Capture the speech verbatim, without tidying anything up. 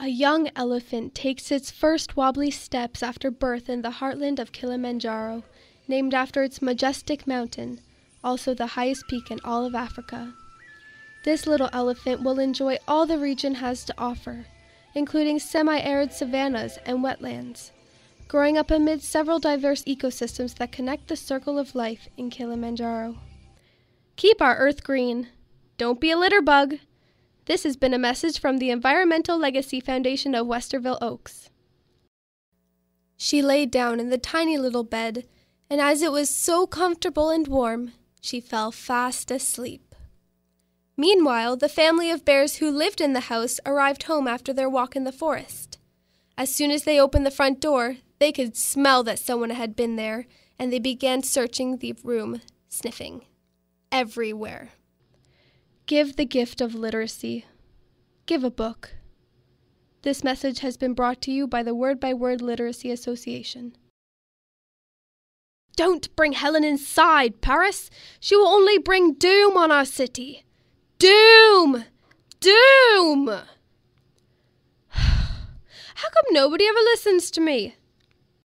A young elephant takes its first wobbly steps after birth in the heartland of Kilimanjaro, named after its majestic mountain, also the highest peak in all of Africa. This little elephant will enjoy all the region has to offer, including semi-arid savannas and wetlands, growing up amid several diverse ecosystems that connect the circle of life in Kilimanjaro. Keep our earth green. Don't be a litter bug. This has been a message from the Environmental Legacy Foundation of Westerville Oaks. She laid down in the tiny little bed, and as it was so comfortable and warm, she fell fast asleep. Meanwhile, the family of bears who lived in the house arrived home after their walk in the forest. As soon as they opened the front door, they could smell that someone had been there, and they began searching the room, sniffing everywhere. Give the gift of literacy. Give a book. This message has been brought to you by the Word by Word Literacy Association. Don't bring Helen inside, Paris. She will only bring doom on our city. Doom! Doom! How come nobody ever listens to me?